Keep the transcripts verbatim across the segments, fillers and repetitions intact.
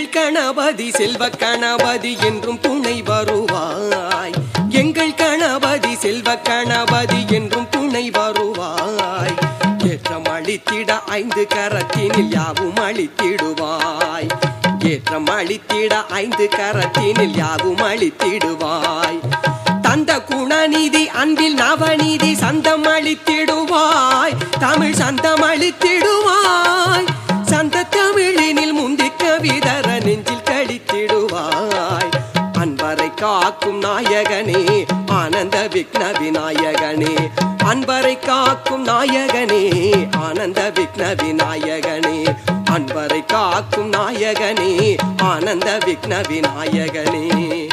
எங்கள் கணபதி செல்வ கணபதி என்றும் துணை வருவாய். எங்கள் கணபதி செல்வ கணபதி என்றும் துணை வருவாய். ஏற்றம் அளித்திட ஐந்து கரத்தினில் யாவும் அளித்திடுவாய். ஏற்றம் அளித்திட ஐந்து கரத்தினில் யாவும் அளித்திடுவாய். தந்த குணநிதி அன்பில் நவநீதி சந்தம் அளித்திடுவாய். தமிழ் சந்தம் அளித்திடுவாய். சந்த தமிழினில் முந்தி கவிதர நெஞ்சில் கழித்திடுவாய். அன்பரை காக்கும் நாயகனே ஆனந்த விக்ன விநாயகனே. அன்பரை காக்கும் நாயகனே ஆனந்த விக்ன விநாயகனே. அன்பரை காக்கும் நாயகனே ஆனந்த விக்ன விநாயகனே.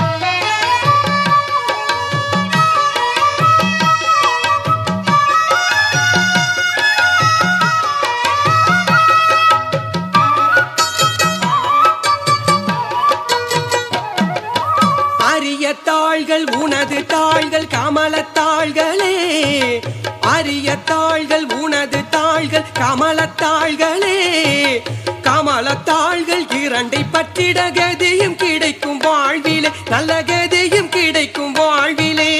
அரிய தாள்கள் உனது தாள்கள் கமலத்தாள்களே. அரிய தாள்கள் உனது தாள்கள் கமலத்தாள்களே. கமலத்தாள்கள் இரண்டை பற்றிட கதியும் கிடைக்கும் வாழ்விலே. நல்ல கதியும் கிடைக்கும் வாழ்விலே.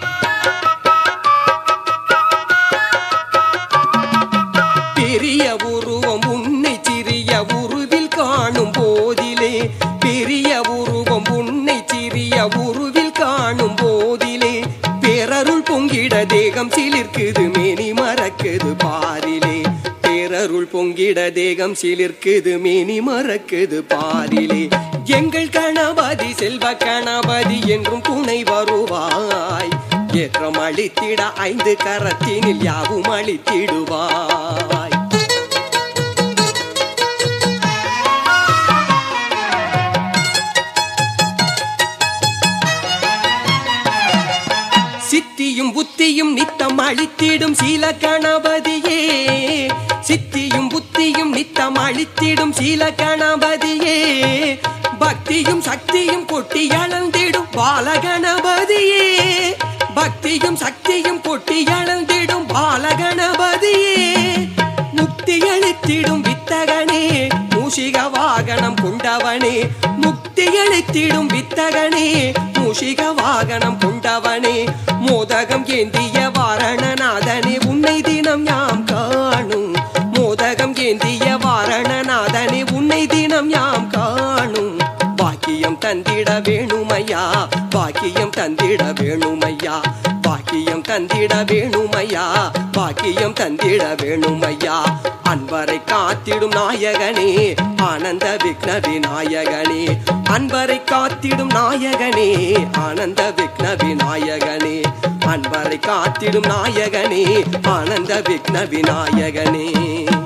பெரிய உருவம் உன்னை சிறிய உருவில் காணும் போதிலே. பெரிய உருவம் உன்னை சிறிய உருவில் காணும் போதிலே. பேரருள் பொங்கிட தேகம் சிலிர்க்குது மேனி மறக்குது பாரிலே. பேரருள் பொங்கிட தேகம் சிலிர்க்குது மேனி மறக்குது பாரிலே. எங்கள் கணபதி செல்வ கணபதி என்றும் துணை வருவாய். ஏற்றம் அளித்திட ஐந்து கரத்தினில் யாவும் அளித்திடுவாய். சித்தியும் புத்தியும் நித்தம் அளித்திடும் சீல கணபதியே. சித்தியும் புத்தியும் நித்தம் அளித்திடும் சீல கணபதியே. பக்தியும் சக்தியும் கொட்டி அளந்திடும் பால கணபதியே. பக்தியும் சக்தியும் கொட்டி அளந்திடும் பால கணபதியே. முக்தி அளித்திடும் வித்தகனே மூஷிக வாகனம் கொண்டவனே. முக்தி அளித்திடும் வித்தகனே மூஷிக வாகனம் கொண்டவனே. மோதகம் ஏந்திய வாரணநாதனே உன்னை தினம் யாம் காணும். மோதகம் ஏந்திய வாரணநாதனே உன்னை தினம் யாம் காணும். பாக்கியம் தந்திட வேணுமையா. பாக்கியம் தந்திட வேணுமையா. பாக்கியம் தந்திட வேணுமையா. பாக்கியம் தந்திட வேணுமையா. அன்பரை காத்திடும் நாயகனே ஆனந்த விக்ன விநாயகனே. அன்பரை காத்திடும் நாயகனே ஆனந்த விக்ன விநாயகனே. அன்பரை காத்திடும் நாயகனே ஆனந்த விக்ன விநாயகனே.